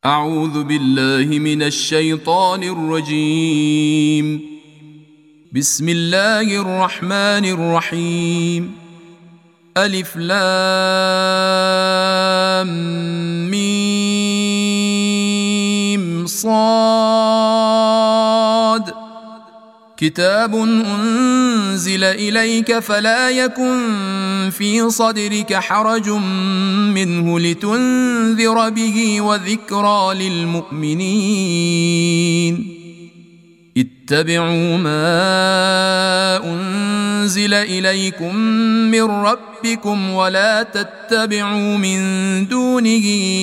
أعوذ بالله من الشيطان الرجيم. بسم الله الرحمن الرحيم. ألف لام ميم صاد. كتاب أنزل إليك فلا يكن في صدرك حرج منه لتنذر به وذكرى للمؤمنين. اتبعوا ما أنزل إليكم من ربكم ولا تتبعوا من دونه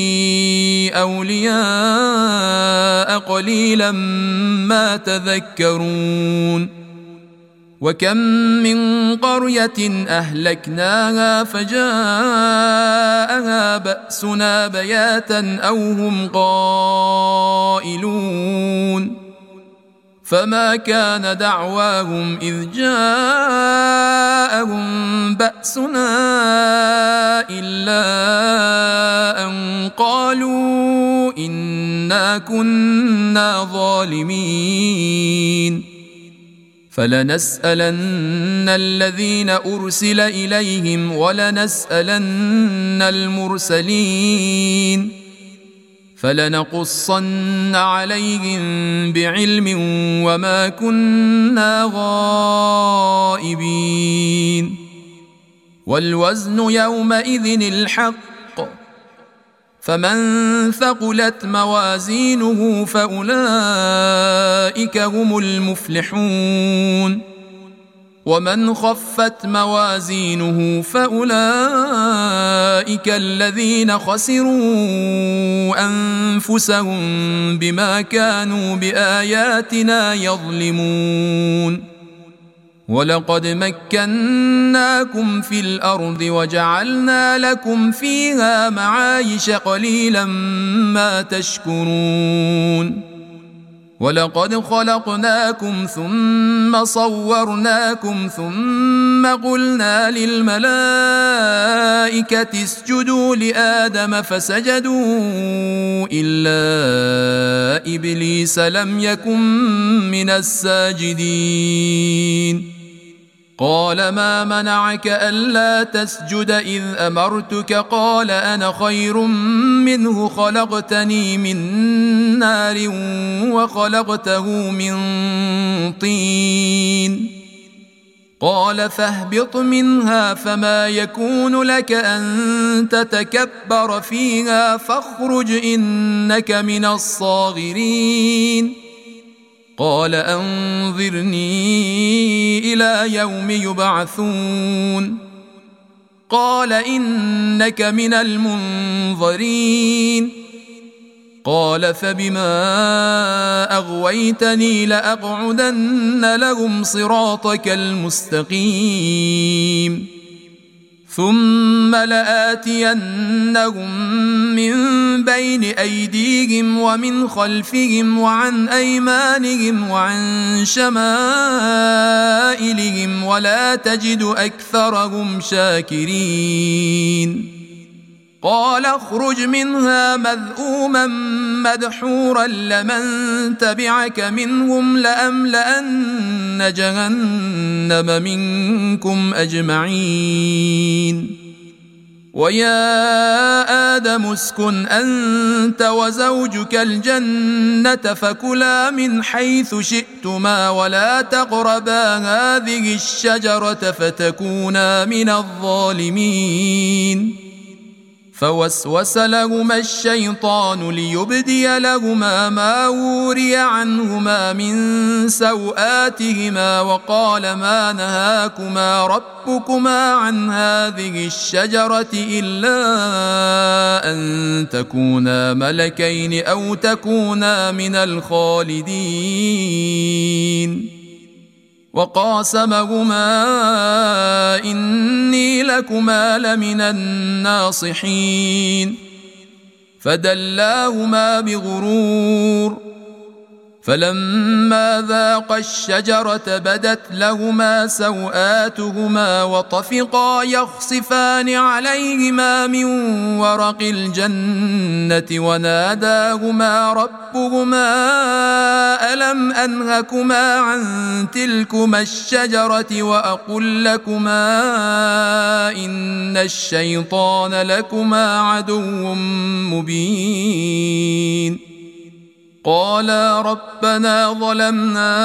أولياء قليلا ما تذكرون. وكم من قرية أهلكناها فجاءها بأسنا بياتا أو هم قائلون. فما كان دعواهم إذ جاءهم بأسنا إلا أن قالوا إنا كنا ظالمين. فلنسألن الذين أرسل إليهم ولنسألن المرسلين فلنقصن عليهم بعلم وما كنا غائبين. والوزن يومئذ الحق. فمن ثقلت موازينه فأولئك هم المفلحون. ومن خفت موازينه فأولئك الذين خسروا أنفسهم بما كانوا بآياتنا يظلمون. ولقد مكناكم في الأرض وجعلنا لكم فيها معايش قليلا ما تشكرون. ولقد خلقناكم ثم صورناكم ثم قلنا للملائكة اسجدوا لآدم فسجدوا إلا إبليس لم يكن من الساجدين. قال ما منعك ألا تسجد إذ أمرتك؟ قال أنا خير منه خلقتني من نار وخلقته من طين. قال فاهبط منها فما يكون لك أن تتكبر فيها فاخرج إنك من الصاغرين. قال أنظرني إلى يوم يبعثون. قال إنك من المنظرين. قال فبما أغويتني لأقعدن لهم صراطك المستقيم ثم لآتينهم من بين أيديهم ومن خلفهم وعن أيمانهم وعن شمائلهم ولا تجد أكثرهم شاكرين. قال اخرج منها مذءوما مدحورا لمن تبعك منهم لأملأن جهنم منكم أجمعين. ويا آدم اسكن أنت وزوجك الجنة فكلا من حيث شئتما ولا تقربا هذه الشجرة فتكونا من الظالمين. فوسوس لهما الشيطان ليبدي لهما ما وري عنهما من سوآتهما وقال ما نهاكما ربكما عن هذه الشجرة إلا أن تكونا ملكين أو تكونا من الخالدين. وقاسمهما إني لكما لمن الناصحين. فدلاهما بغرور فلما ذاقا الشجرة بدت لهما سوآتهما وطفقا يخصفان عليهما من ورق الجنة وناداهما ربهما ألم أنهكما عن تلكما الشجرة وأقل لكما إن الشيطان لكما عدو مبين قالا ربنا ظلمنا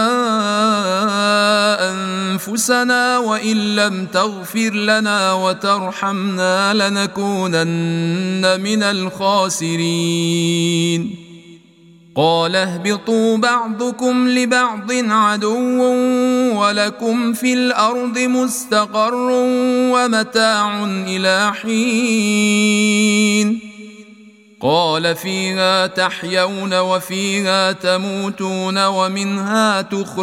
أنفسنا وإن لم تغفر لنا وترحمنا لنكونن من الخاسرين قال اهبطوا بعضكم لبعض عدو ولكم في الأرض مستقر ومتاع إلى حين قال فيها تحيون وفيها تموتون ومنها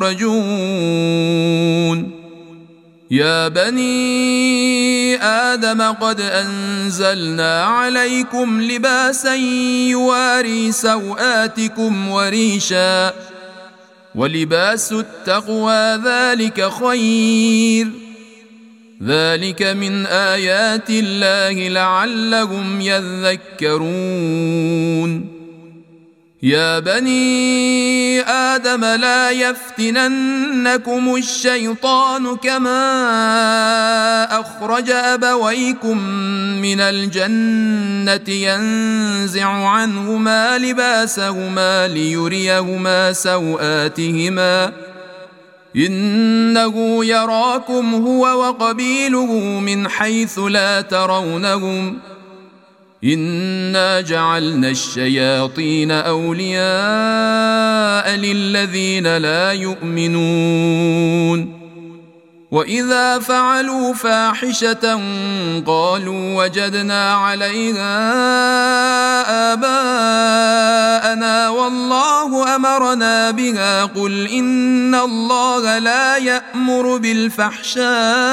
تخرجون يا بني آدم قد أنزلنا عليكم لباسا يواري سوآتكم وريشا ولباس التقوى ذلك خير ذلك من آيات الله لعلهم يذكرون يا بني آدم لا يفتننكم الشيطان كما أخرج أبويكم من الجنة ينزع عنهما لباسهما ليريهما سوآتهما إنه يراكم هو وقبيله من حيث لا ترونهم إنا جعلنا الشياطين أولياء للذين لا يؤمنون وإذا فعلوا فاحشة قالوا وجدنا عليها آباءنا والله أمرنا بها قل إن الله لا يأمر بالفحشاء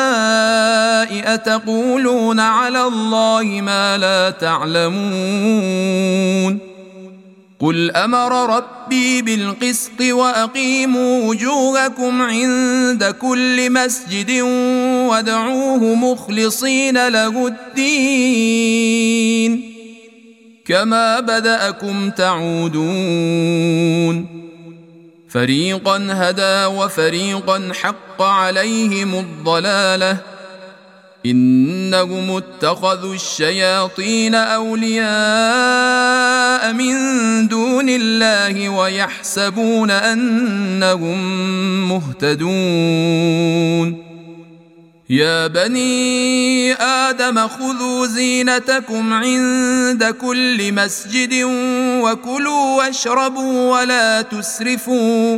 أتقولون على الله ما لا تعلمون قل أمر ربي بالقسط وأقيموا وجوهكم عند كل مسجد وادعوه مخلصين له الدين كما بدأكم تعودون فريقا هدى وفريقا حق عليهم الضلالة إنهم اتخذوا الشياطين أولياء من دون الله ويحسبون أنهم مهتدون يا بني آدم خذوا زينتكم عند كل مسجد وكلوا واشربوا ولا تسرفوا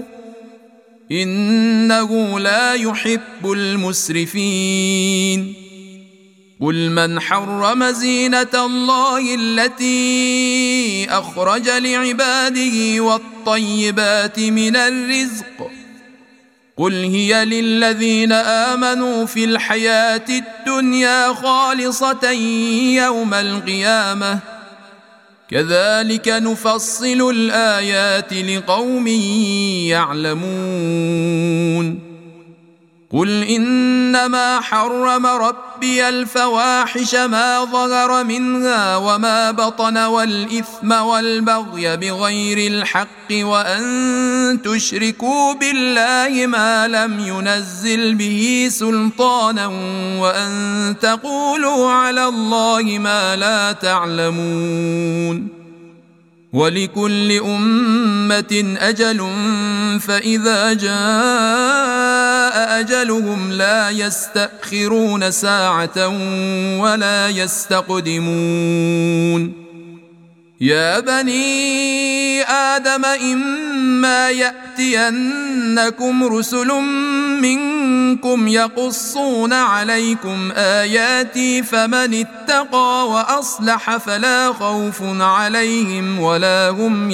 إنه لا يحب المسرفين قل من حرم زينة الله التي أخرج لعباده والطيبات من الرزق قل هي للذين آمنوا في الحياة الدنيا خالصة يوم القيامة كذلك نفصل الآيات لقوم يعلمون قل إنما حرم ربي الفواحش ما ظهر منها وما بطن والإثم والبغي بغير الحق وأن تشركوا بالله ما لم ينزل به سلطانا وأن تقولوا على الله ما لا تعلمون ولكل أمة أجل فإذا جاء أجلهم لا يستأخرون ساعة ولا يستقدمون يا بني آدم إما يأتينكم رسل منكم يقصون عليكم آياتي فمن اتقى وأصلح فلا خوف عليهم ولا هم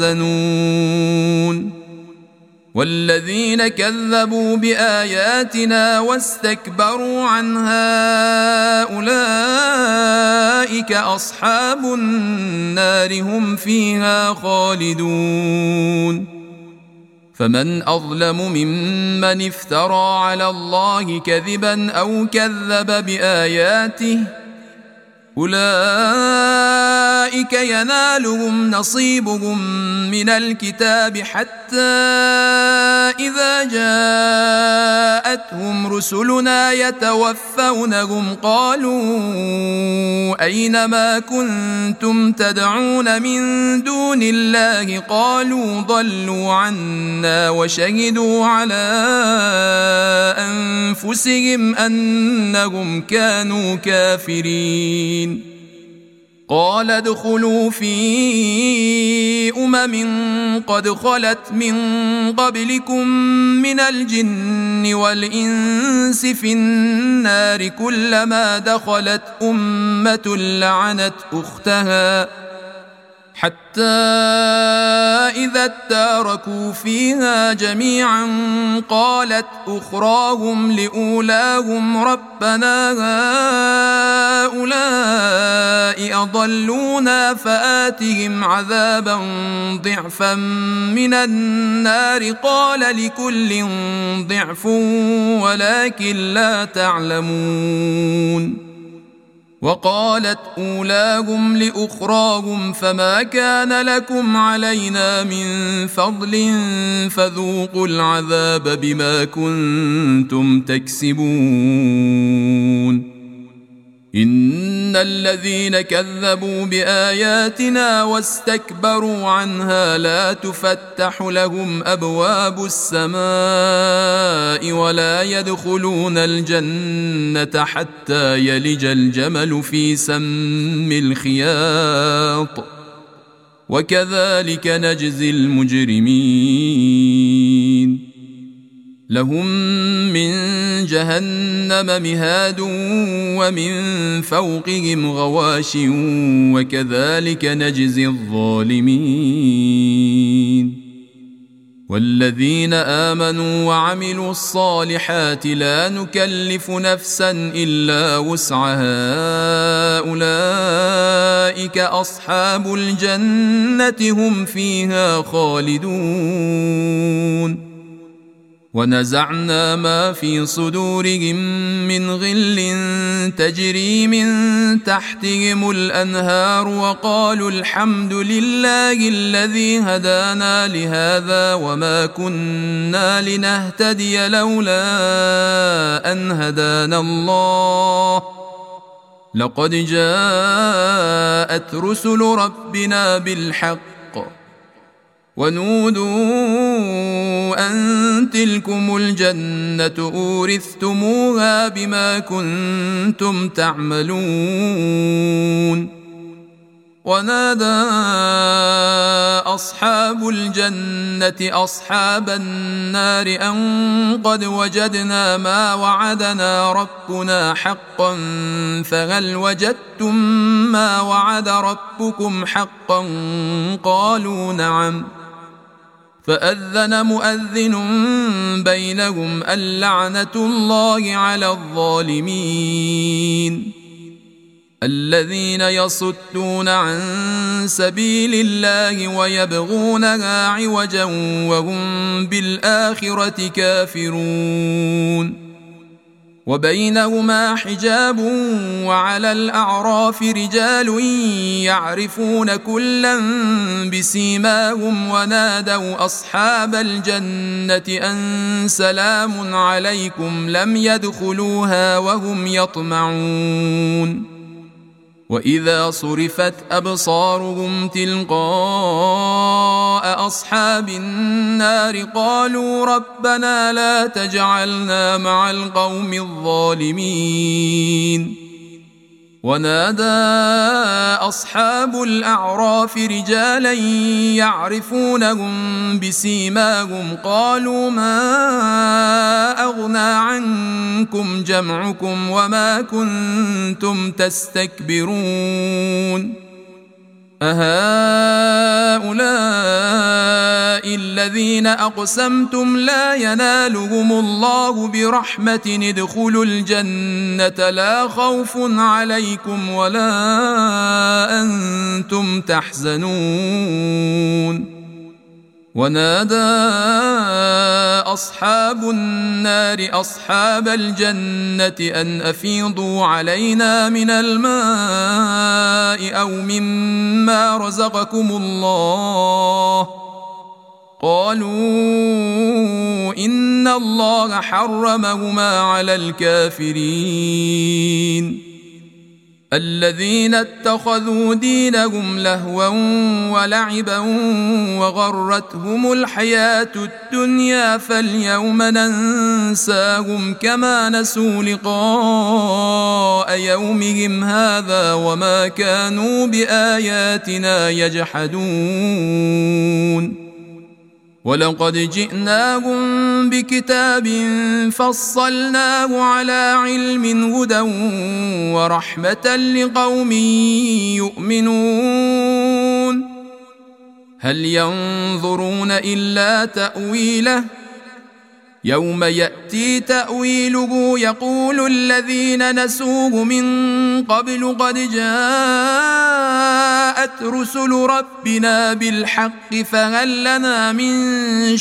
يحزنون والذين كذبوا بآياتنا واستكبروا عنها أولئك أصحاب النار هم فيها خالدون فمن أظلم ممن افترى على الله كذبا أو كذب بآياته أولئك ينالهم نصيبهم من الكتاب حتى إذا جاءتهم رسلنا يتوفونهم قالوا أين ما كنتم تدعون من دون الله قالوا ضلوا عنا وشهدوا على أنفسهم أنهم كانوا كافرين قال ادخلوا في قد خلت من قبلكم من الجن والإنس في النار كلما دخلت أمة لعنت أختها حتى إذا اداركوا فيها جميعا قالت أخراهم لأولاهم ربنا هؤلاء أضلونا فآتهم عذابا ضعفا من النار قال لكل ضعف ولكن لا تعلمون وقالت أولاهم لأخراهم فما كان لكم علينا من فضل فذوقوا العذاب بما كنتم تكسبون إن الذين كذبوا بآياتنا واستكبروا عنها لا تفتح لهم أبواب السماء ولا يدخلون الجنة حتى يلج الجمل في سم الخياط وكذلك نجزي المجرمين لهم من جهنم مهاد ومن فوقهم غواش وكذلك نجزي الظالمين والذين آمنوا وعملوا الصالحات لا نكلف نفسا إلا وسعها أولئك أصحاب الجنة هم فيها خالدون ونزعنا ما في صدورهم من غل تجري من تحتهم الأنهار وقالوا الحمد لله الذي هدانا لهذا وما كنا لنهتدي لولا أن هدانا الله لقد جاءت رسل ربنا بالحق ونودوا أن تلكم الجنة أورثتموها بما كنتم تعملون ونادى أصحاب الجنة أصحاب النار أن قد وجدنا ما وعدنا ربنا حقا فهل وجدتم ما وعد ربكم حقا قالوا نعم فأذن مؤذن بينهم اللعنة الله على الظالمين الذين يصدون عن سبيل الله ويبغونها عوجا وهم بالآخرة كافرون وبينهما حجاب وعلى الأعراف رجال يعرفون كلا بسيماهم ونادوا أصحاب الجنة أن سلام عليكم لم يدخلوها وهم يطمعون وإذا صرفت أبصارهم تلقاء أصحاب النار قالوا ربنا لا تجعلنا مع القوم الظالمين ونادى أصحاب الأعراف رجالا يعرفونهم بسيماهم قالوا ما أغنى عنكم جمعكم وما كنتم تستكبرون أهؤلاء الذين أقسمتم لا ينالهم الله برحمة ادخلوا الجنة لا خوف عليكم ولا أنتم تحزنون ونادى أصحاب النار أصحاب الجنة أن أفيضوا علينا من الماء أو مما رزقكم الله قالوا إن الله حرمهما على الكافرين الذين اتخذوا دينهم لهوا ولعبا وغرتهم الحياة الدنيا فاليوم ننساهم كما نسوا لقاء يومهم هذا وما كانوا بآياتنا يجحدون ولقد جئناهم بكتاب فصلناه على علم هدى ورحمة لقوم يؤمنون هل ينظرون إلا تأويله يوم يأتي تأويله يقول الذين نسوه من قبل قد جاءت رسل ربنا بالحق فهل لنا من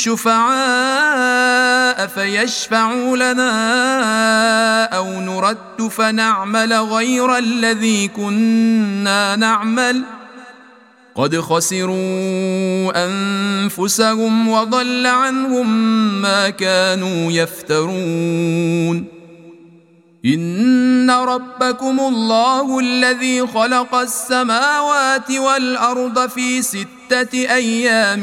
شفعاء فيشفعوا لنا أو نرد فنعمل غير الذي كنا نعمل قد خسروا أنفسهم وضل عنهم ما كانوا يفترون إن ربكم الله الذي خلق السماوات والأرض في 6 أيام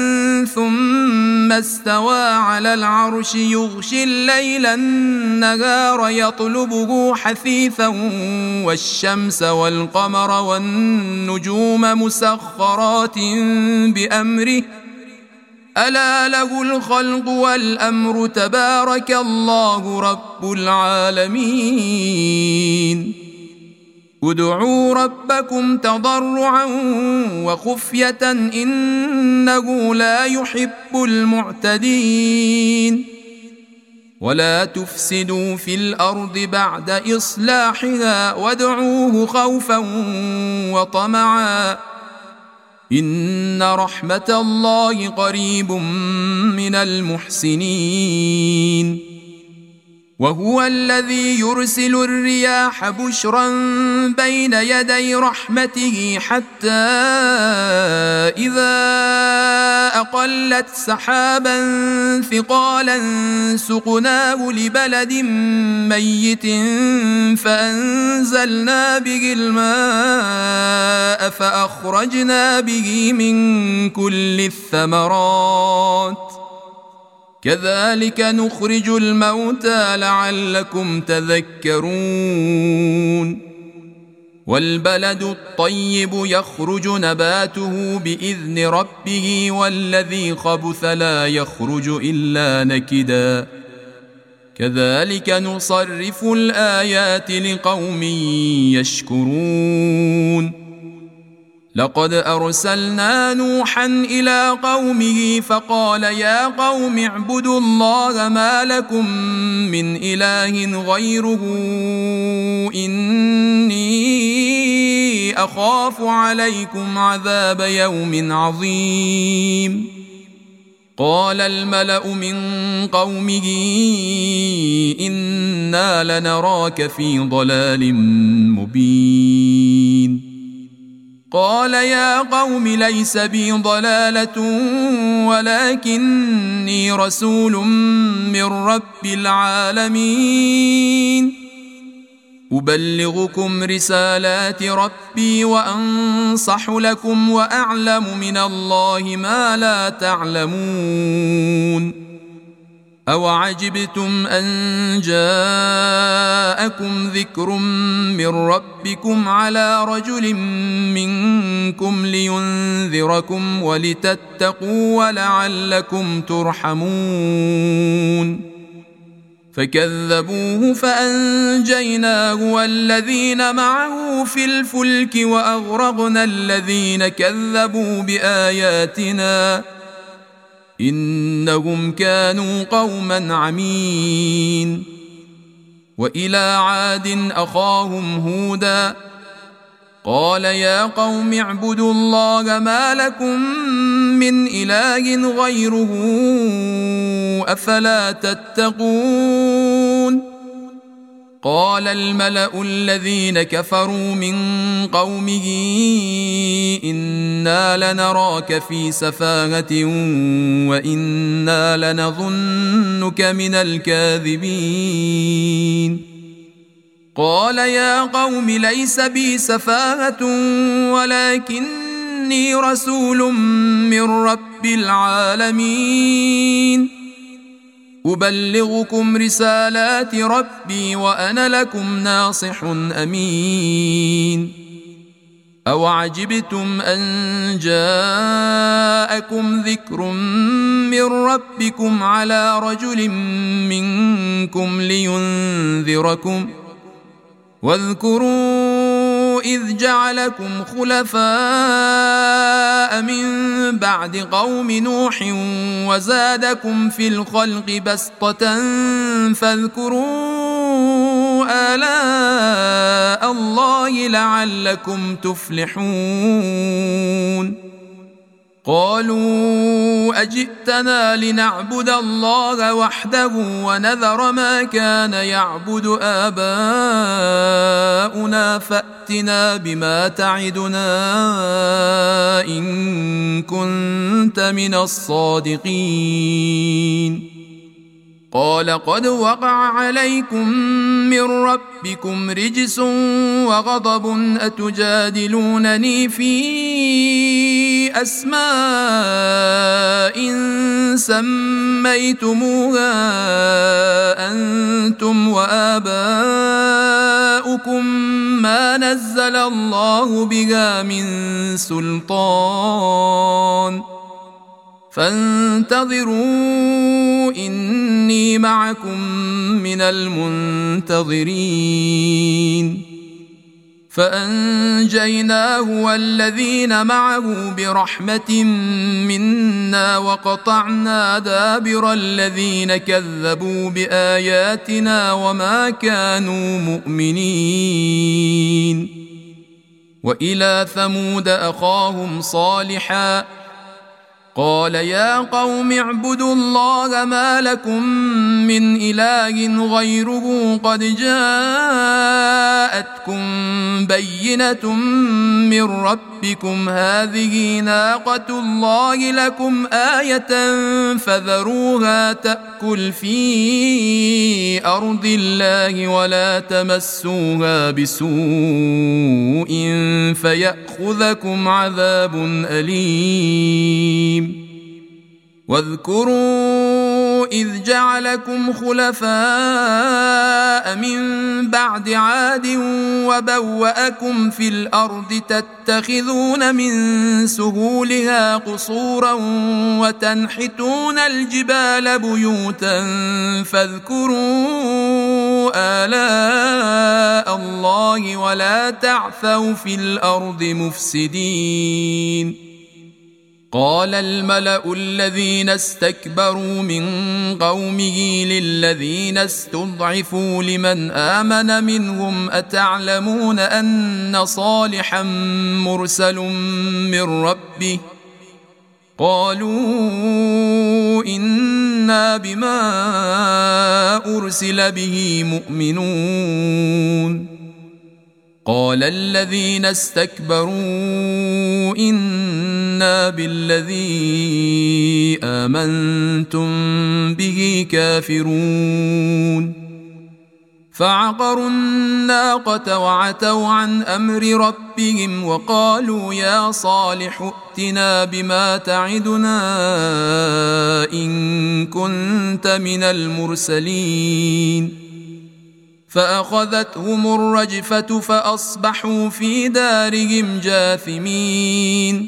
ثم استوى على العرش يغشي الليل النهار يطلبه حثيثا والشمس والقمر والنجوم مسخرات بأمره ألا له الخلق والأمر تبارك الله رب العالمين ادعوا ربكم تضرعا وخفية إنه لا يحب المعتدين ولا تفسدوا في الأرض بعد إصلاحها وادعوه خوفا وطمعا إن رحمة الله قريب من المحسنين وهو الذي يرسل الرياح بشرا بين يدي رحمته حتى إذا أقلت سحابا ثقالا سقناه لبلد ميت فأنزلنا به الماء فأخرجنا به من كل الثمرات كذلك نخرج الموتى لعلكم تذكرون والبلد الطيب يخرج نباته بإذن ربه والذي خبث لا يخرج إلا نكدا كذلك نصرف الآيات لقوم يشكرون لقد أرسلنا نوحا إلى قومه فقال يا قوم اعبدوا الله ما لكم من إله غيره إني أخاف عليكم عذاب يوم عظيم قال الملأ من قومه إنا لنراك في ضلال مبين قال يا قوم ليس بي ضلالة ولكني رسول من رب العالمين أبلغكم رسالات ربي وأنصح لكم وأعلم من الله ما لا تعلمون أوعجبتم أن جاءكم ذكر من ربكم على رجل منكم لينذركم ولتتقوا ولعلكم ترحمون فكذبوه فأنجيناه والذين معه في الفلك وأغرقنا الذين كذبوا بآياتنا إنهم كانوا قوما عمين وإلى عاد أخاهم هودا قال يا قوم اعبدوا الله ما لكم من إله غيره أفلا تتقون قال الملأ الذين كفروا من قومه إنا لنراك في سفاهة وإنا لنظنك من الكاذبين قال يا قوم ليس بي سفاهة ولكني رسول من رب العالمين أبلغكم رسالات ربي وأنا لكم ناصح أمين أوعجبتم أن جاءكم ذكر من ربكم على رجل منكم لينذركم واذكروا إذ جعلكم خلفاء من بعد قوم نوح وزادكم في الخلق بسطة فاذكروا آلاء الله لعلكم تفلحون قالوا أجئتنا لنعبد الله وحده ونذر ما كان يعبد آباؤنا فأتنا بما تعدنا إن كنت من الصادقين قال قد وقع عليكم من ربكم رجس وغضب أتجادلونني في أسماء سميتموها أنتم وآباؤكم ما نزل الله بها من سلطان فانتظروا إني معكم من المنتظرين فأنجيناه والذين معه برحمة منا وقطعنا دابر الذين كذبوا بآياتنا وما كانوا مؤمنين وإلى ثمود أخاهم صالحا قال يا قوم اعبدوا الله ما لكم من إله غيره قد جاءتكم بينة من ربكم هذه ناقة الله لكم آية فذروها تأكل في أرض الله ولا تمسوها بسوء فيأخذكم عذاب أليم واذكروا إذ جعلكم خلفاء من بعد عاد وبوأكم في الأرض تتخذون من سهولها قصورا وتنحتون الجبال بيوتا فاذكروا آلاء الله ولا تعثوا في الأرض مفسدين قال الملأ الذين استكبروا من قومه للذين استضعفوا لمن آمن منهم أتعلمون أن صالحا مرسل من ربه قالوا إنا بما أرسل به مؤمنون قال الذين استكبروا إنا بالذي آمنتم به كافرون فعقروا الناقة وعتوا عن أمر ربهم وقالوا يا صالح ائتنا بما تعدنا إن كنت من المرسلين فأخذتهم الرجفة فأصبحوا في دارهم جاثمين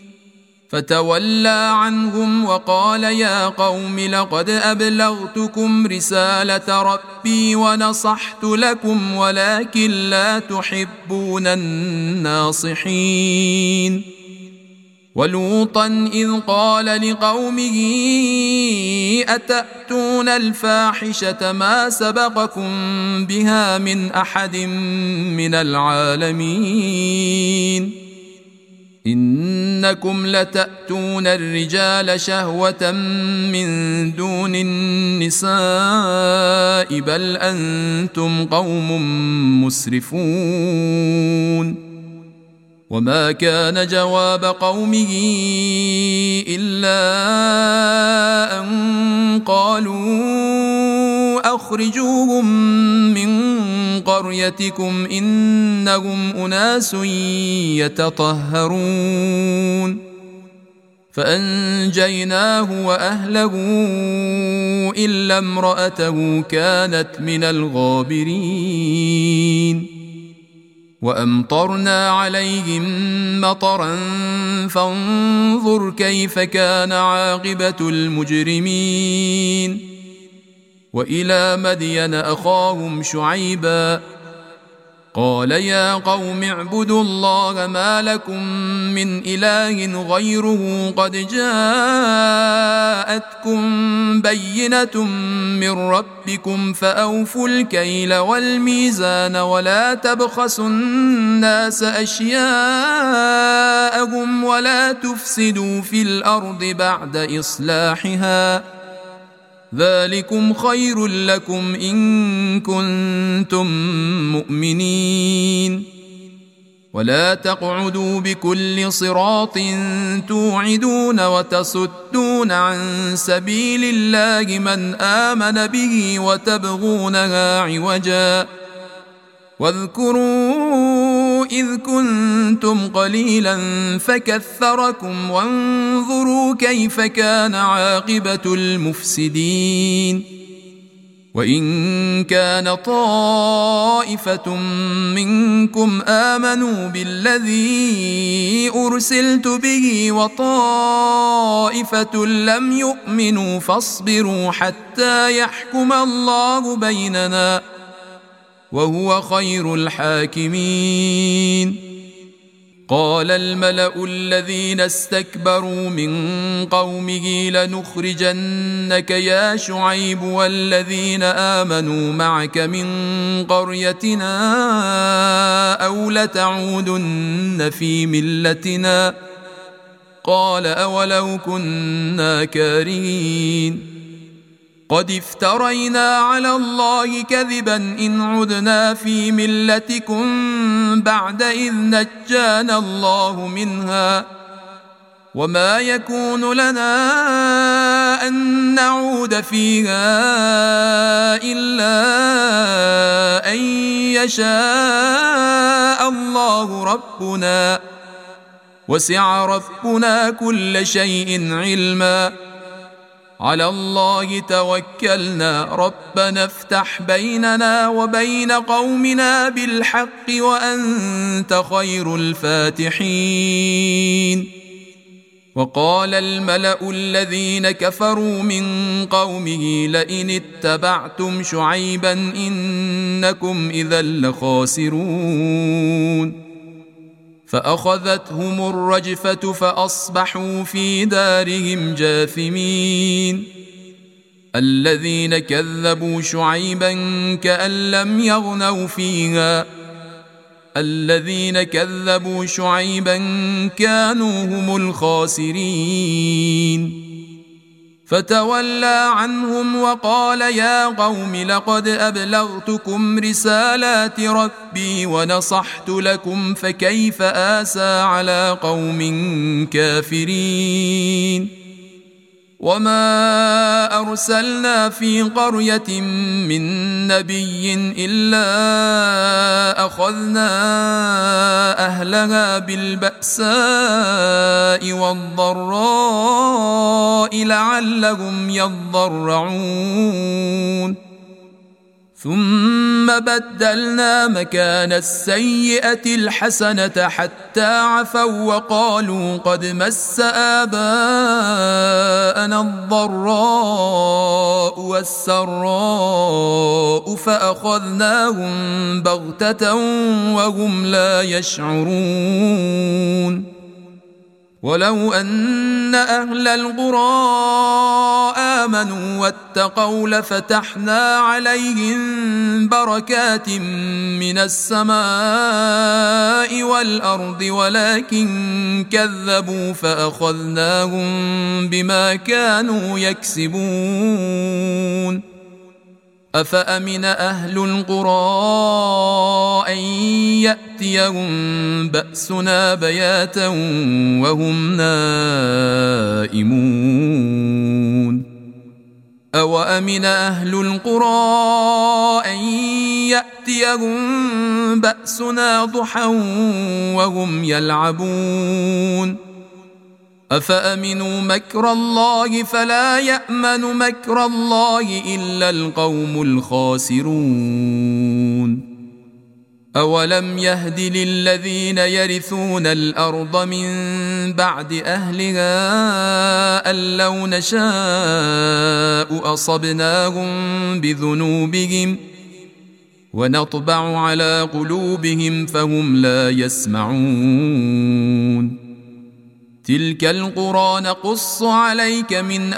فتولى عنهم وقال يا قوم لقد أبلغتكم رسالة ربي ونصحت لكم ولكن لا تحبون الناصحين ولوطا إذ قال لقومه أتأتون الفاحشة ما سبقكم بها من أحد من العالمين إنكم لتأتون الرجال شهوة من دون النساء بل أنتم قوم مسرفون. وما كان جواب قومه إلا أن قالوا أخرجوهم من قريتكم إنهم أناس يتطهرون. فأنجيناه وأهله إلا امرأته كانت من الغابرين. وأمطرنا عليهم مطرا فانظر كيف كان عاقبة المجرمين. وإلى مدين أخاهم شعيبا قال يا قوم اعبدوا الله ما لكم من إله غيره قد جاءتكم بينة من ربكم فأوفوا الكيل والميزان ولا تبخسوا الناس أشياءهم ولا تفسدوا في الأرض بعد إصلاحها ذلكم خير لكم إن كنتم مؤمنين. ولا تقعدوا بكل صراط توعدون وتصدون عن سبيل الله من آمن به وتبغونها عوجا واذكروا إذ كنتم قليلا فكثركم وانظروا كيف كان عاقبة المفسدين. وإن كان طائفة منكم آمنوا بالذي أرسلت به وطائفة لم يؤمنوا فاصبروا حتى يحكم الله بيننا وهو خير الحاكمين. قال الملأ الذين استكبروا من قومه لنخرجنك يا شعيب والذين آمنوا معك من قريتنا أو لتعودن في ملتنا قال أولو كنا كارهين. قد افترينا على الله كذبا إن عدنا في ملتكم بعد إذ نجانا الله منها وما يكون لنا أن نعود فيها إلا أن يشاء الله ربنا وسع ربنا كل شيء علما. على الله توكلنا ربنا افتح بيننا وبين قومنا بالحق وأنت خير الفاتحين. وقال الملأ الذين كفروا من قومه لئن اتبعتم شعيبا إنكم إذا لخاسرون. فأخذتهم الرجفة فأصبحوا في دارهم جاثمين. الذين كذبوا شعيبا كأن لم يغنوا فيها الذين كذبوا شعيبا كانوا هم الخاسرين. فتولى عنهم وقال يا قوم لقد أبلغتكم رسالات ربي ونصحت لكم فكيف آسى على قوم كافرين. وما أرسلنا في قرية من نبي إلا أخذنا أهلها بالبأساء والضراء لعلهم يضرعون. ثم بدلنا مكان السيئة الحسنة حتى عفوا وقالوا قد مس آباءنا الضراء والسراء فأخذناهم بغتة وهم لا يشعرون. ولو أن أن أهل القرى آمنوا واتقوا لفتحنا عليهم بركات من السماء والأرض ولكن كذبوا فأخذناهم بما كانوا يكسبون. أفأمن أهل القرى أن يأتيهم بأسنا بياتا وهم نائمون أوأمن أهل القرى أن يأتيهم بأسنا ضحى وهم يلعبون أفأمنوا مكر الله فلا يأمن مكر الله إلا القوم الخاسرون. أولم يهد للذين يرثون الأرض من بعد أهلها أن لو نشاء أصبناهم بذنوبهم ونطبع على قلوبهم فهم لا يسمعون. تلك القرى نقص عليك من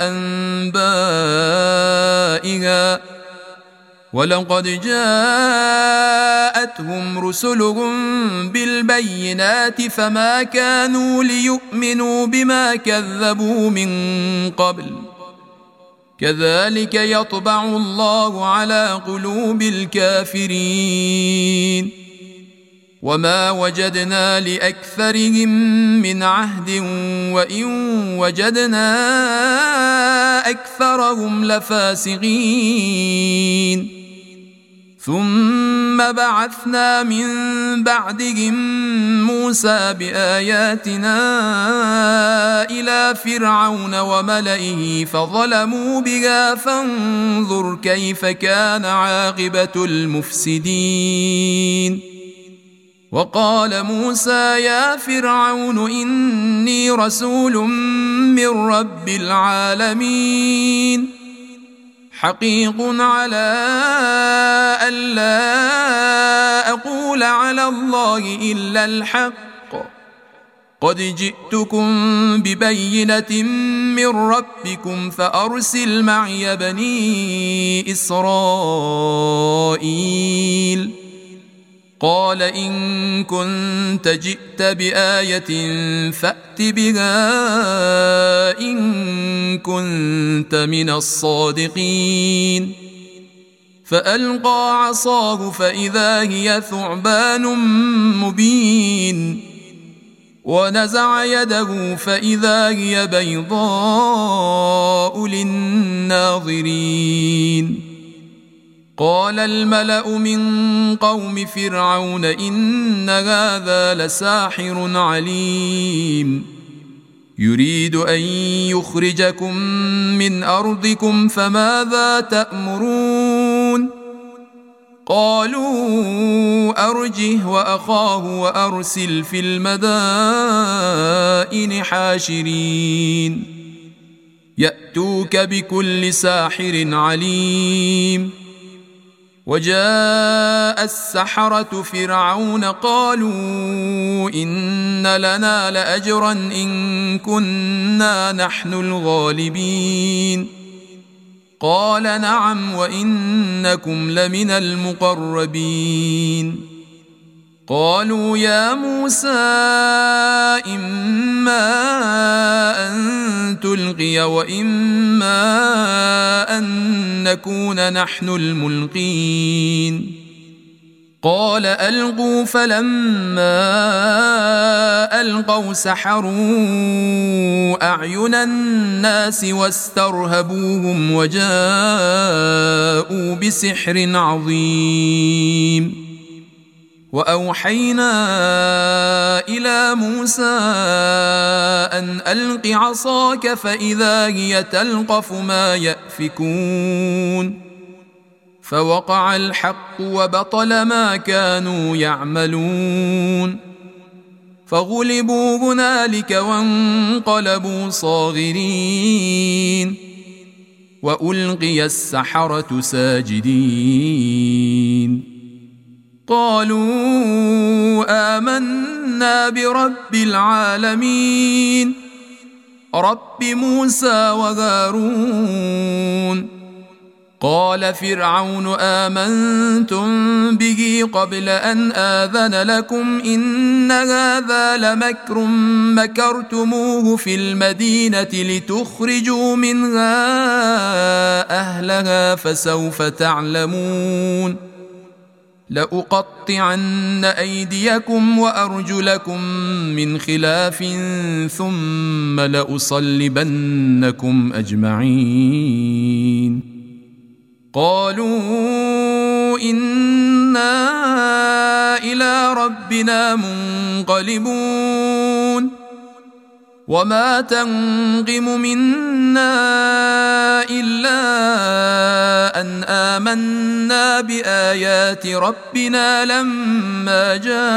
أنبائها ولقد جاءتهم رسلهم بالبينات فما كانوا ليؤمنوا بما كذبوا من قبل كذلك يطبع الله على قلوب الكافرين. وما وجدنا لأكثرهم من عهد وإن وجدنا أكثرهم لفاسقين. ثم بعثنا من بعدهم موسى بآياتنا إلى فرعون وملئه فظلموا بها فانظر كيف كان عاقبة المفسدين. وقال موسى يا فرعون إني رسول من رب العالمين حقيق على ألا أقول على الله إلا الحق قد جئتكم ببينة من ربكم فأرسل معي بني إسرائيل. قال إن كنت جئت بآية فأت بها إن كنت من الصادقين. فألقى عصاه فإذا هي ثعبان مبين ونزع يده فإذا هي بيضاء للناظرين. قال الملأ من قوم فرعون إن هذا لساحر عليم يريد أن يخرجكم من أرضكم فماذا تأمرون؟ قالوا أرجه وأخاه وأرسل في المدائن حاشرين يأتوك بكل ساحر عليم. وجاء السحرة فرعون قالوا إن لنا لأجرا إن كنا نحن الغالبين. قال نعم وإنكم لمن المقربين. قالوا يا موسى إما أن تلقي وإما أن نكون نحن الملقين. قال ألقوا فلما ألقوا سحروا أعين الناس واسترهبوهم وجاءوا بسحر عظيم. وأوحينا إلى موسى أن ألق عصاك فإذا هي تلقف ما يأفكون. فوقع الحق وبطل ما كانوا يعملون. فغلبوا هنالك وانقلبوا صاغرين وألقي السحرة ساجدين. قالوا آمنا برب العالمين رب موسى وهارون. قال فرعون آمنتم به قبل أن آذن لكم إن هذا لمكر مكرتموه في المدينة لتخرجوا منها أهلها فسوف تعلمون. لأقطعن أيديكم وأرجلكم من خلاف ثم لأصلبنكم أجمعين. قالوا إنا إلى ربنا منقلبون. وما تنقم منا إلا أن آمنا بآيات ربنا لما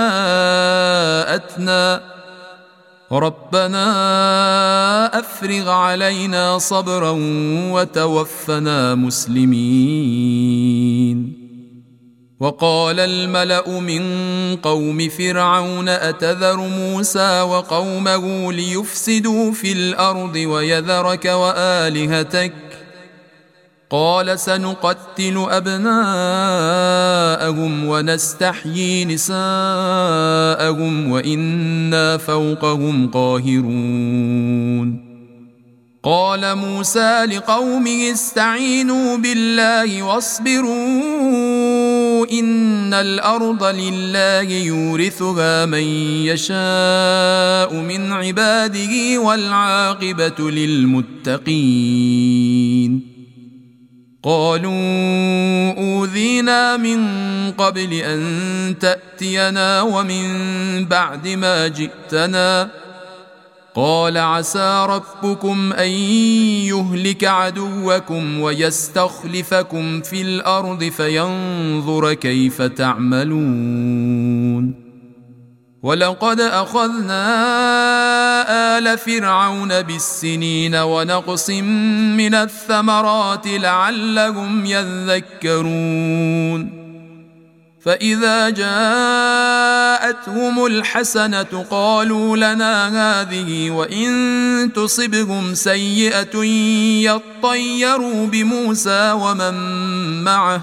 جاءتنا ربنا أفرغ علينا صبرا وتوفنا مسلمين. وقال الملأ من قوم فرعون أتذر موسى وقومه ليفسدوا في الأرض ويذرك وآلهتك قال سنقتل أبناءهم ونستحيي نساءهم وإنا فوقهم قاهرون. قال موسى لقومه استعينوا بالله واصبروا إن الأرض لله يورثها من يشاء من عباده والعاقبة للمتقين. قالوا أوذينا من قبل أن تأتينا ومن بعد ما جئتنا قال عسى ربكم أن يهلك عدوكم ويستخلفكم في الأرض فينظر كيف تعملون. ولقد أخذنا آل فرعون بالسنين ونقص من الثمرات لعلهم يذكرون. فإذا جاءتهم الحسنة قالوا لنا هذه وإن تصبهم سيئة يطيروا بموسى ومن معه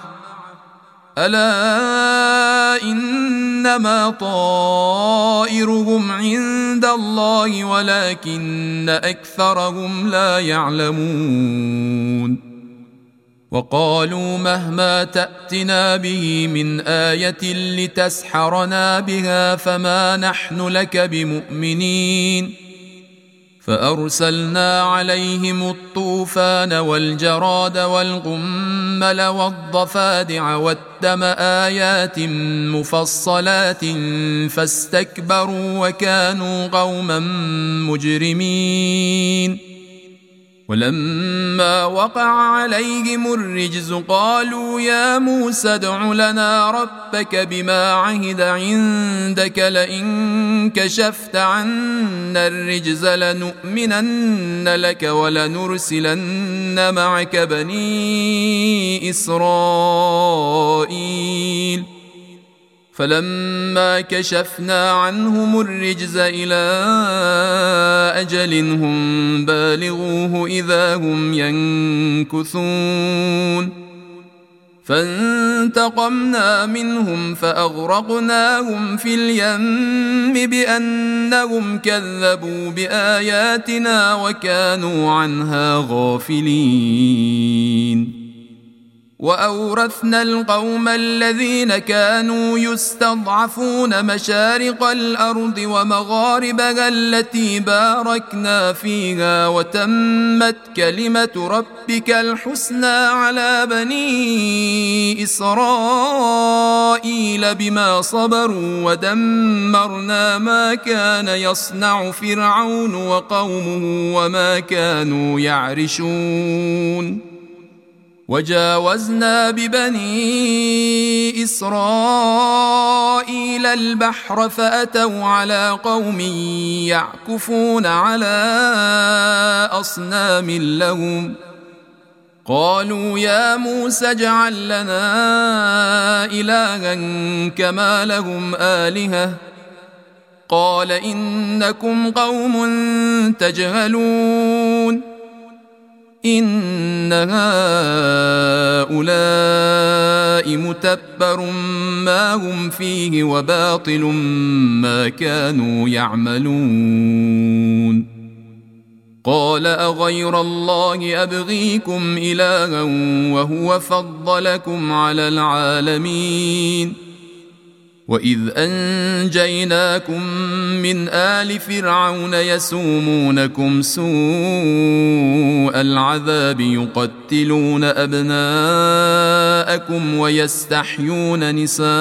ألا إنما طائرهم عند الله ولكن أكثرهم لا يعلمون. وقالوا مهما تأتنا به من آية لتسحرنا بها فما نحن لك بمؤمنين. فأرسلنا عليهم الطوفان والجراد والقمل والضفادع والدم آيات مفصلات فاستكبروا وكانوا قوما مجرمين. ولما وقع عليهم الرجز قالوا يا موسى ادع لنا ربك بما عهد عندك لئن كشفت عنا الرجز لنؤمنن لك ولنرسلن معك بني إسرائيل. فلما كشفنا عنهم الرجز إلى أجل هم بالغوه إذا هم ينكثون. فانتقمنا منهم فأغرقناهم في اليم بأنهم كذبوا بآياتنا وكانوا عنها غافلين. وأورثنا القوم الذين كانوا يستضعفون مشارق الأرض ومغاربها التي باركنا فيها وتمت كلمة ربك الحسنى على بني إسرائيل بما صبروا ودمرنا ما كان يصنع فرعون وقومه وما كانوا يعرشون. وجاوزنا ببني إسرائيل البحر فأتوا على قوم يعكفون على أصنام لهم قالوا يا موسى اجعل لنا إلها كما لهم آلهة قال إنكم قوم تجهلون إن هؤلاء متبر ما هم فيه وباطل ما كانوا يعملون قال أغير الله أبغيكم إلها وهو فضلكم على العالمين وإذ أنجيناكم من آل فرعون يسومونكم سوء العذاب يقتلون أبناءكم ويستحيون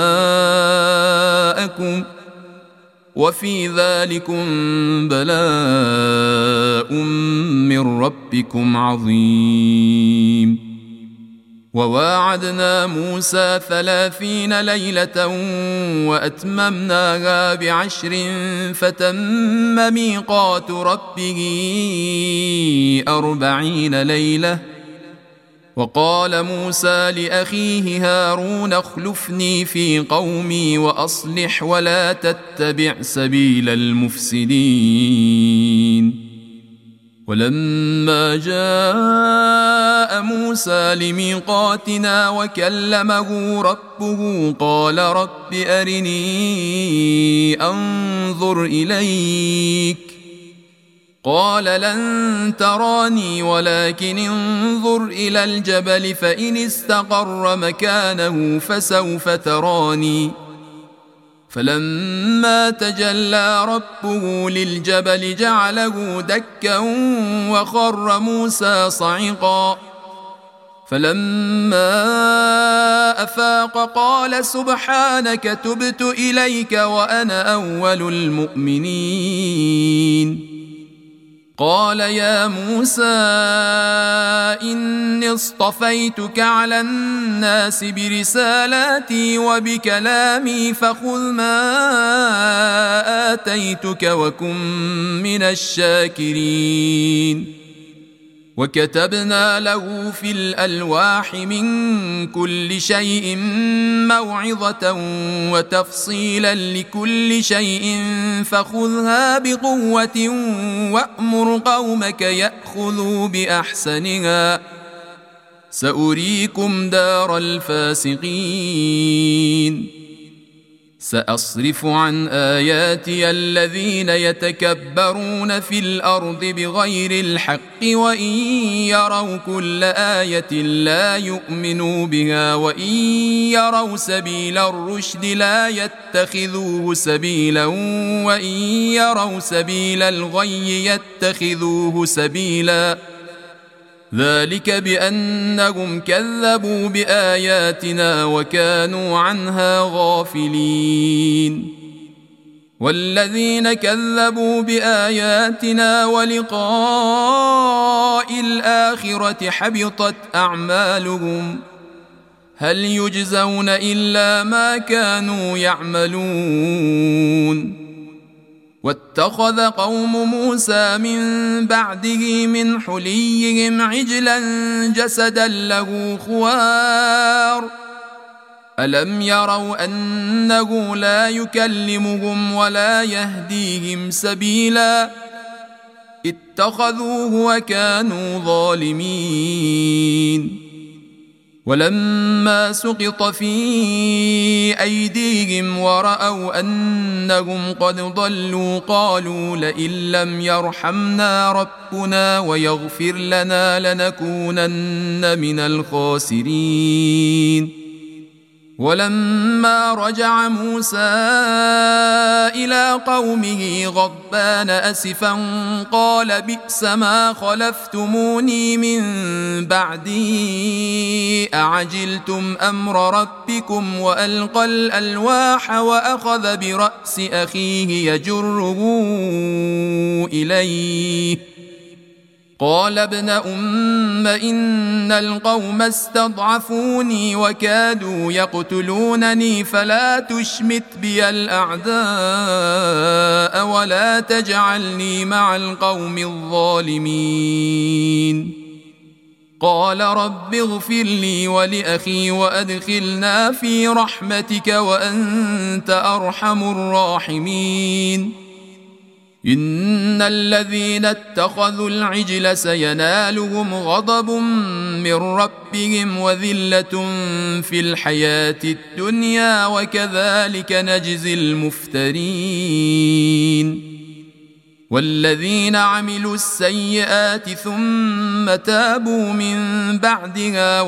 نساءكم وفي ذلكم بلاء من ربكم عظيم وواعدنا موسى 30 ليلة وأتممناها ب10 فتم ميقات ربه 40 ليلة وقال موسى لأخيه هارون اخلفني في قومي وأصلح ولا تتبع سبيل المفسدين ولما جاء موسى لميقاتنا وكلمه ربه قال رب أرني أنظر إليك قال لن تراني ولكن انظر إلى الجبل فإن استقر مكانه فسوف تراني فلما تجلى ربه للجبل جعله دكا وخر موسى صعقا فلما أفاق قال سبحانك تبت إليك وأنا أول المؤمنين قال يا موسى إني اصطفيتك على الناس برسالاتي وبكلامي فخذ ما آتيتك وكن من الشاكرين وكتبنا له في الألواح من كل شيء موعظة وتفصيلا لكل شيء فخذها بقوة وأمر قومك يأخذوا بأحسنها سأريكم دار الفاسقين سأصرف عن آياتي الذين يتكبرون في الأرض بغير الحق وإن يروا كل آية لا يؤمنوا بها وإن يروا سبيل الرشد لا يتخذوه سبيلا وإن يروا سبيل الغي يتخذوه سبيلا ذلك بأنهم كذبوا بآياتنا وكانوا عنها غافلين والذين كذبوا بآياتنا ولقاء الآخرة حبطت أعمالهم هل يجزون إلا ما كانوا يعملون واتخذ قوم موسى من بعده من حليهم عجلا جسدا له خوار ألم يروا أنه لا يكلمهم ولا يهديهم سبيلا اتخذوه وكانوا ظالمين ولما سقط في أيديهم ورأوا أنهم قد ضلوا قالوا لئن لم يرحمنا ربنا ويغفر لنا لنكونن من الخاسرين ولما رجع موسى إلى قومه غضبان أسفا قال بئس ما خلفتموني من بعدي أعجلتم أمر ربكم وألقى الألواح وأخذ برأس أخيه يجره إليه قال ابن أم إن القوم استضعفوني وكادوا يقتلونني فلا تشمت بي الأعداء ولا تجعلني مع القوم الظالمين قال رب اغفر لي ولأخي وأدخلنا في رحمتك وأنت أرحم الراحمين إن الذين اتخذوا العجل سينالهم غضب من ربهم وذلة في الحياة الدنيا وكذلك نجزي المفترين والذين عملوا السيئات ثم تابوا من بعدها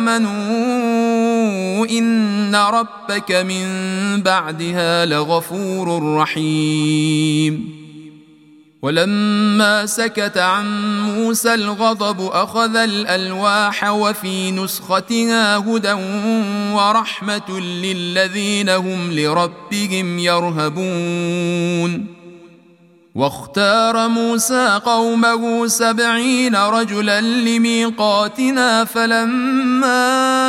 وآمنوا إن ربك من بعدها لغفور رحيم ولما سكت عن موسى الغضب أخذ الألواح وفي نسختها هدى ورحمة للذين هم لربهم يرهبون واختار موسى قومه 70 رجلا لميقاتنا فلما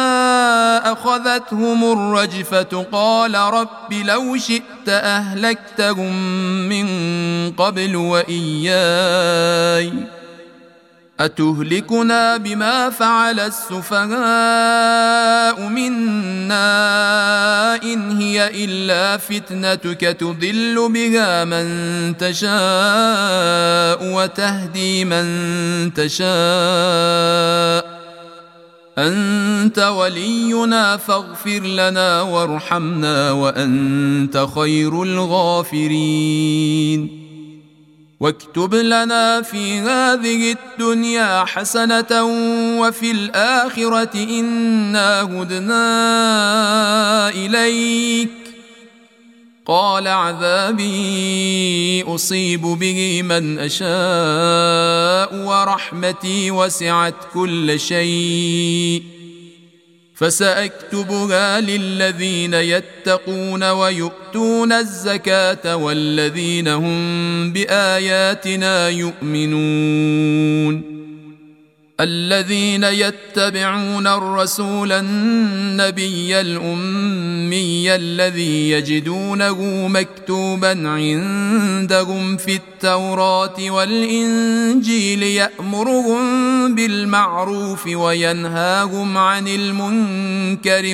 أخذتهم الرجفة قال رب لو شئت أهلكتهم من قبل وإياي أتهلكنا بما فعل السفهاء منا إن هي إلا فتنتك تضل بها من تشاء وتهدي من تشاء أنت ولينا فاغفر لنا وارحمنا وأنت خير الغافرين واكتب لنا في هذه الدنيا حسنة وفي الآخرة إنا هدنا إليك قال عذابي أصيب به من أشاء ورحمتي وسعت كل شيء فسأكتبها للذين يتقون ويؤتون الزكاة والذين هم بآياتنا يؤمنون الذين يتبعون الرسول النبي الأمي الذي يجدونه مكتوبا عندهم في التوراة والإنجيل يأمرهم بالمعروف وينهاهم عن المنكر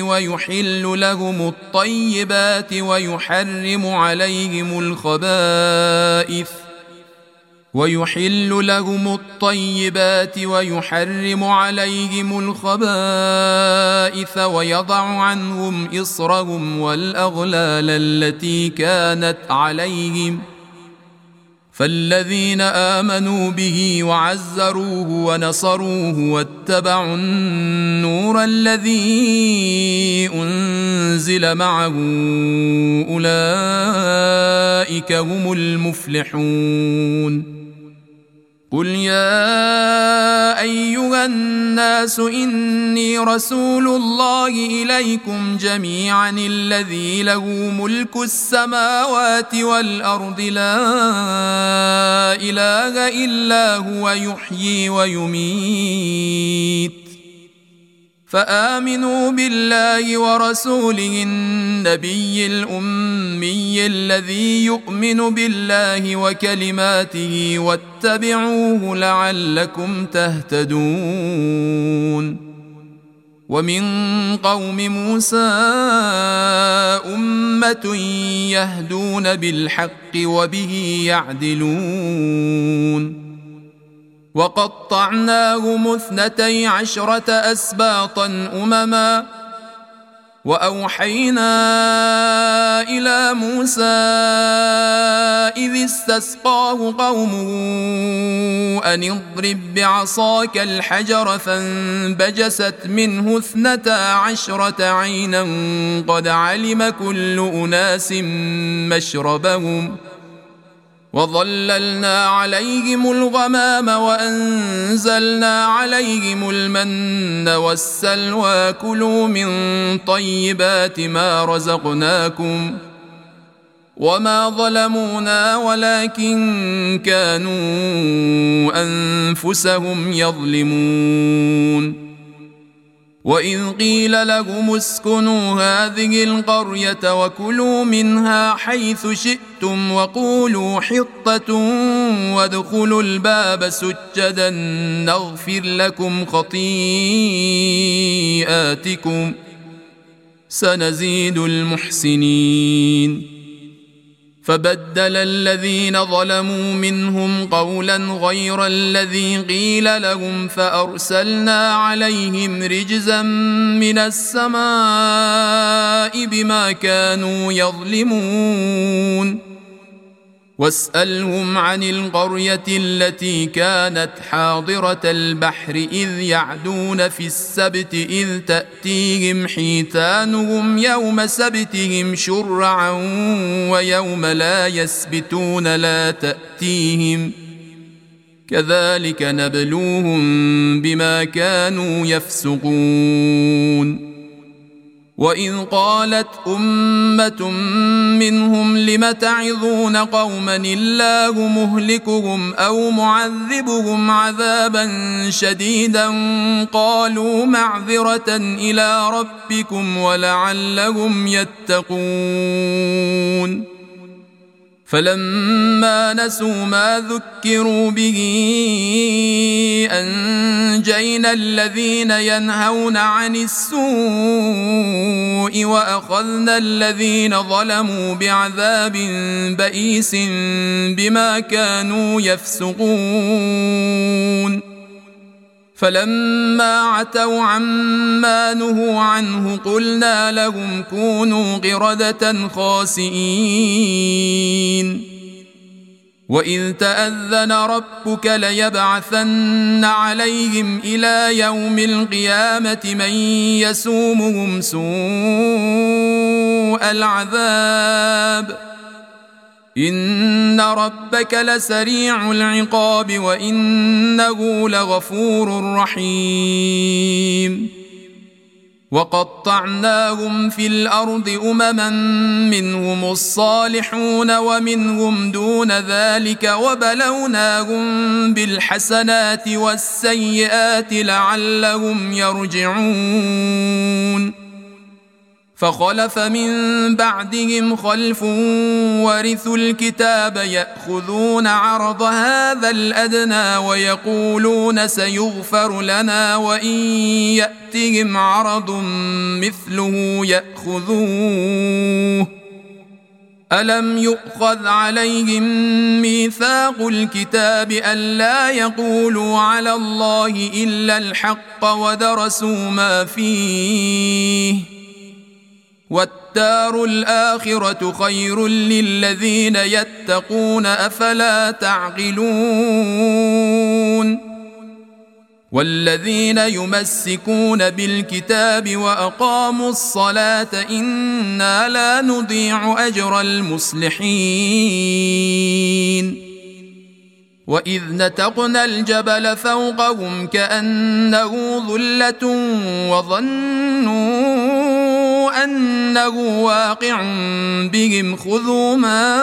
ويحل لهم الطيبات ويحرم عليهم الخبائث ويضع عنهم إصرهم والأغلال التي كانت عليهم فالذين آمنوا به وعزروه ونصروه واتبعوا النور الذي أنزل معه أولئك هم المفلحون قل يا أيها الناس إني رسول الله إليكم جميعا الذي له ملك السماوات والأرض لا إله إلا هو يحيي ويميت فآمنوا بالله ورسوله النبي الأمي الذي يؤمن بالله وكلماته واتبعوه لعلكم تهتدون ومن قوم موسى أمة يهدون بالحق وبه يعدلون وقطعناهم 12 أسباطا أمما وأوحينا إلى موسى إذ استسقاه قومه أن اضرب بعصاك الحجر فانبجست منه 12 عينا قد علم كل أناس مشربهم وظللنا عليهم الغمام وأنزلنا عليهم المن والسلوى كلوا من طيبات ما رزقناكم وما ظلمونا ولكن كانوا أنفسهم يظلمون وإذ قيل لهم اسكنوا هذه القرية وكلوا منها حيث شئتم وقولوا حطة وادخلوا الباب سجدا نغفر لكم خطيئاتكم سنزيد المحسنين. فبدل الذين ظلموا منهم قولا غير الذي قيل لهم فأرسلنا عليهم رجزا من السماء بما كانوا يظلمون. واسألهم عن القرية التي كانت حاضرة البحر إذ يعدون في السبت إذ تأتيهم حيتانهم يوم سبتهم شرعا ويوم لا يسبتون لا تأتيهم كذلك نبلوهم بما كانوا يفسقون. وإذ قالت أمة منهم لم تعظون قوما الله مهلكهم أو معذبهم عذابا شديدا قالوا معذرة إلى ربكم ولعلهم يتقون. فلما نسوا ما ذكروا به أنجينا الذين ينهون عن السوء وأخذنا الذين ظلموا بعذاب بئيس بما كانوا يفسقون. فلما عتوا عما نهوا عنه قلنا لهم كونوا قردة خاسئين. وإذ تأذن ربك ليبعثن عليهم إلى يوم القيامة من يسومهم سوء العذاب إن ربك لسريع العقاب وإنه لغفور رحيم. وقطعناهم في الأرض أمما منهم الصالحون ومنهم دون ذلك وبلوناهم بالحسنات والسيئات لعلهم يرجعون. فخلف من بعدهم خلف ورثوا الكتاب يأخذون عرض هذا الأدنى ويقولون سيغفر لنا وإن يأتهم عرض مثله يأخذوه. ألم يؤخذ عليهم ميثاق الكتاب ألا يقولوا على الله إلا الحق ودرسوا ما فيه والدار الآخرة خير للذين يتقون أفلا تعقلون. والذين يمسكون بالكتاب وأقاموا الصلاة إنا لا نضيع أجر المصلحين. وإذ نتقنا الجبل فوقهم كأنه ظلة وظنوا أنه واقع بهم خذوا ما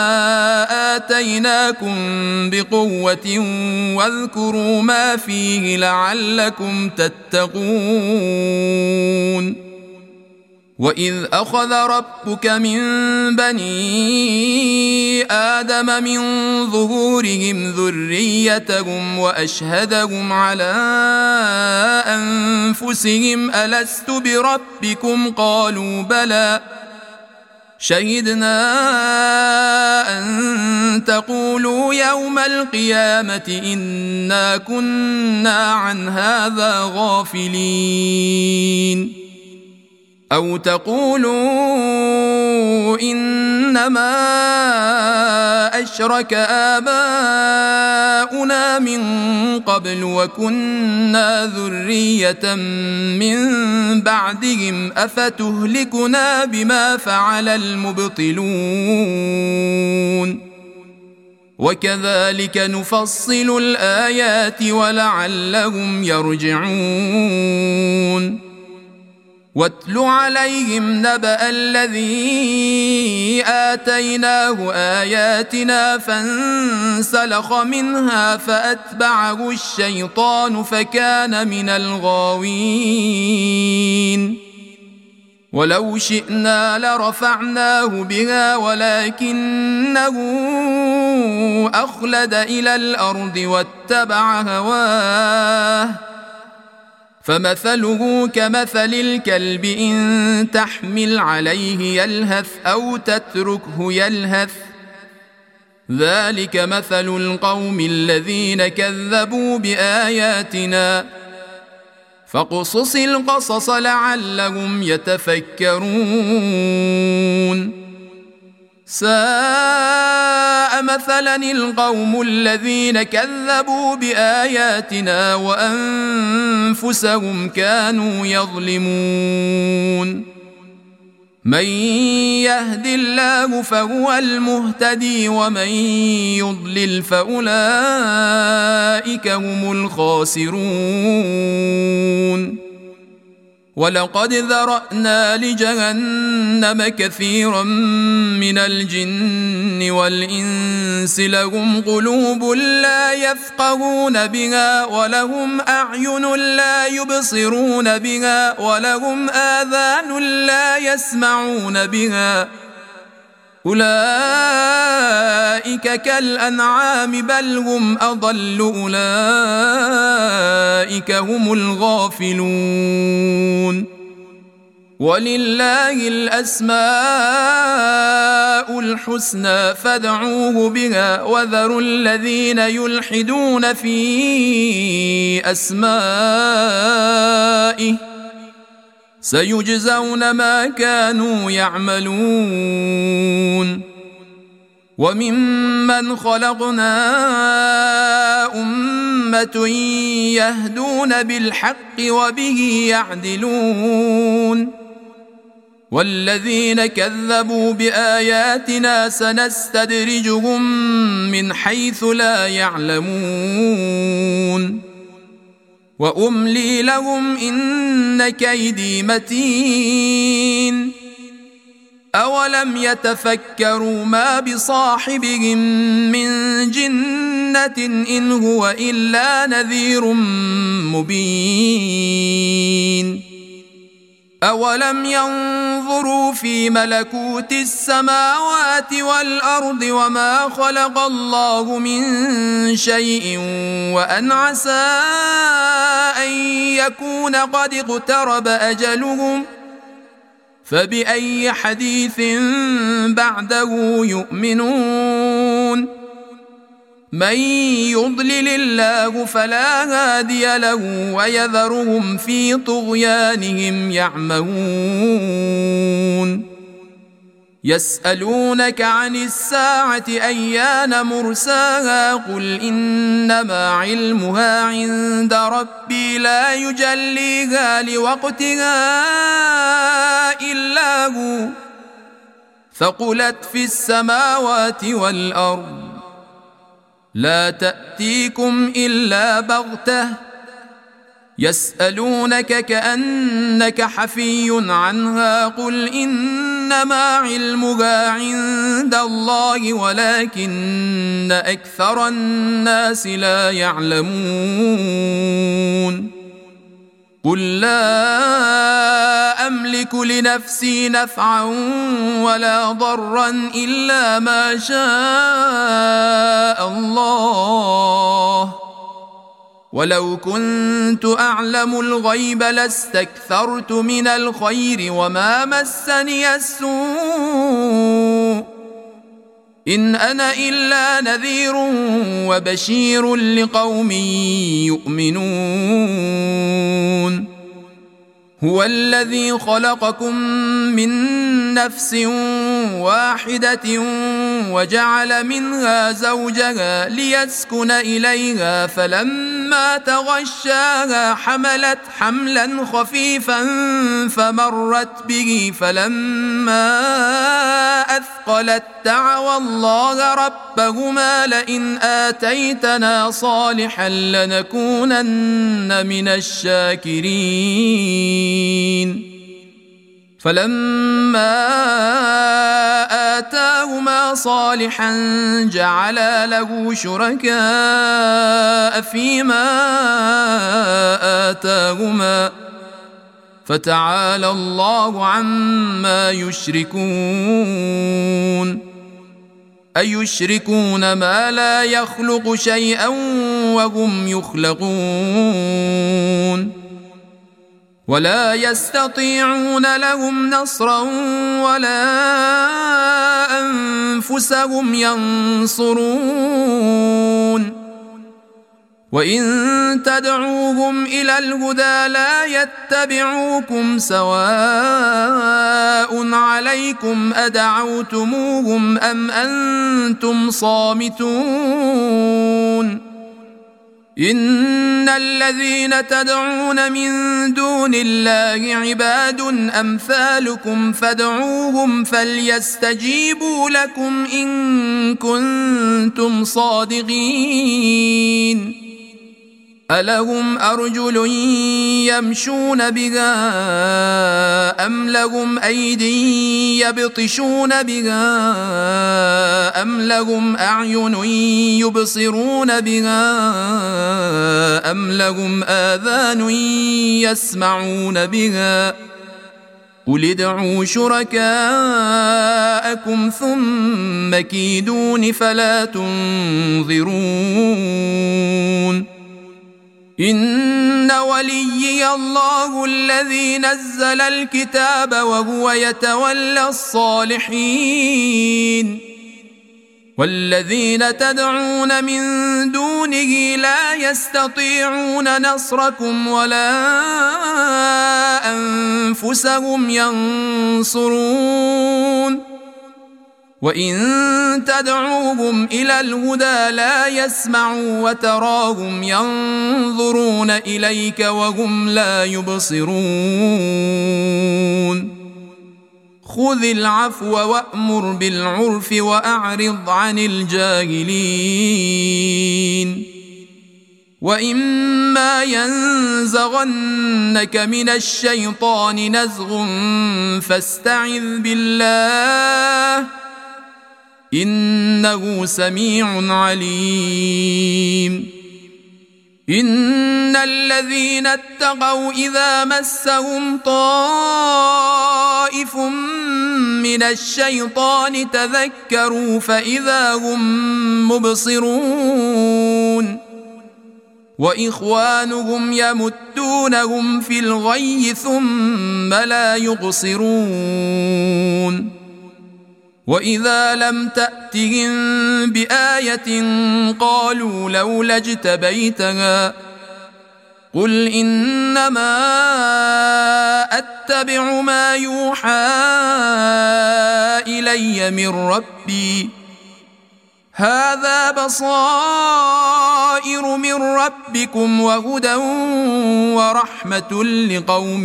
آتيناكم بقوة واذكروا ما فيه لعلكم تتقون. وإذ أخذ ربك من بني آدم من ظهورهم ذريتهم وأشهدهم على أنفسهم ألست بربكم قالوا بلى شهدنا أن تقولوا يوم القيامة إنا كنا عن هذا غافلين. أو تقولوا إنما أشرك آباؤنا من قبل وكنا ذرية من بعدهم أفتهلكنا بما فعل المبطلون. وكذلك نفصل الآيات ولعلهم يرجعون. واتل عليهم نبأ الذي آتيناه آياتنا فانسلخ منها فأتبعه الشيطان فكان من الغاوين ولو شئنا لرفعناه بها ولكنه أخلد إلى الأرض واتبع هواه فمثله كمثل الكلب إن تحمل عليه يلهث أو تتركه يلهث ذلك مثل القوم الذين كذبوا بآياتنا فاقصص القصص لعلهم يتفكرون ساء مثلا القوم الذين كذبوا بآياتنا وأنفسهم كانوا يظلمون من يهد الله فهو المهتدي ومن يضلل فأولئك هم الخاسرون ولقد ذرأنا لجهنم كثيرا من الجن والإنس لهم قلوب لا يفقهون بها ولهم أعين لا يبصرون بها ولهم آذان لا يسمعون بها أولئك كالأنعام بل هم أضل أولئك هم الغافلون ولله الأسماء الحسنى فادعوه بها وذروا الذين يلحدون في أسمائه سيجزون ما كانوا يعملون وممن خلقنا أمة يهدون بالحق وبه يعدلون والذين كذبوا بآياتنا سنستدرجهم من حيث لا يعلمون وأملي لهم إن كيدي متين أولم يتفكروا ما بصاحبهم من جنة إن هو إلا نذير مبين أولم ينظروا في ملكوت السماوات والأرض وما خلق الله من شيء وأن عسى أن يكون قد اقترب أجلهم فبأي حديث بعده يؤمنون من يضلل الله فلا هادي له ويذرهم في طغيانهم يعمهون يسألونك عن الساعة أيان مرساها قل إنما علمها عند ربي لا يجليها لوقتها إلا هو ثقلت في السماوات والأرض لا تأتيكم إلا بغتة يسألونك كأنك حفي عنها قل إنما علمها عند الله ولكن أكثر الناس لا يعلمون قل لا أملك لنفسي نفعا ولا ضرا إلا ما شاء الله ولو كنت أعلم الغيب لاستكثرت من الخير وما مسني السوء إن أنا إلا نذير وبشير لقوم يؤمنون هو الذي خلقكم من نفس واحدة وجعل منها زوجها ليسكن إليها فلما تغشاها حملت حملا خفيفا فمرت به فلما أثقلت دعوا الله ربهما لئن آتيتنا صالحا لنكونن من الشاكرين فلما آتاهما صالحا جعلا له شركاء فيما آتاهما فتعالى الله عما يشركون أيشركون ما لا يخلق شيئا وهم يخلقون ولا يستطيعون لهم نصرا ولا أنفسهم ينصرون وإن تدعوهم إلى الهدى لا يتبعوكم سواء عليكم أدعوتموهم أم أنتم صامتون إن الذين تدعون من دون الله عباد أمثالكم فادعوهم فليستجيبوا لكم إن كنتم صادقين ألهم أرجل يمشون بها أم لهم أيدي يبطشون بها أم لهم أعين يبصرون بها أم لهم آذان يسمعون بها قل ادعوا شركاءكم ثم كيدون فلا تنظرون إن وليي الله الذي نزل الكتاب وهو يتولى الصالحين والذين تدعون من دونه لا يستطيعون نصركم ولا أنفسهم ينصرون وإن تدعوهم إلى الهدى لا يسمعوا وتراهم ينظرون إليك وهم لا يبصرون خذ العفو وأمر بالعرف وأعرض عن الجاهلين وإما ينزغنك من الشيطان نزغ فاستعذ بالله إنه سميع عليم إن الذين اتقوا إذا مسهم طائف من الشيطان تذكروا فإذا هم مبصرون وإخوانهم يمدونهم في الغي ثم لا يقصرون وإذا لم تأتهم بآية قالوا لولا اجتبيتها قل إنما أتبع ما يوحى إلي من ربي هذا بصائر من ربكم وهدى ورحمة لقوم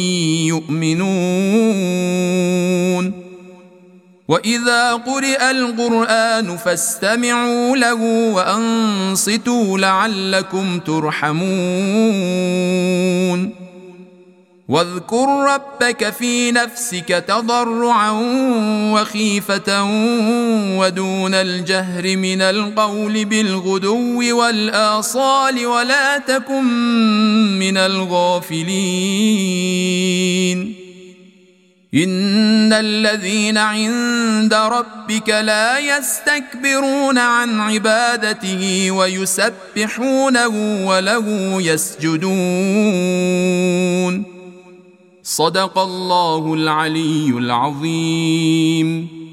يؤمنون وإذا قرئ القرآن فاستمعوا له وأنصتوا لعلكم ترحمون واذكر ربك في نفسك تضرعا وخيفة ودون الجهر من القول بالغدو والآصال ولا تكن من الغافلين إن الذين عند ربك لا يستكبرون عن عبادته ويسبحونه وله يسجدون صدق الله العلي العظيم.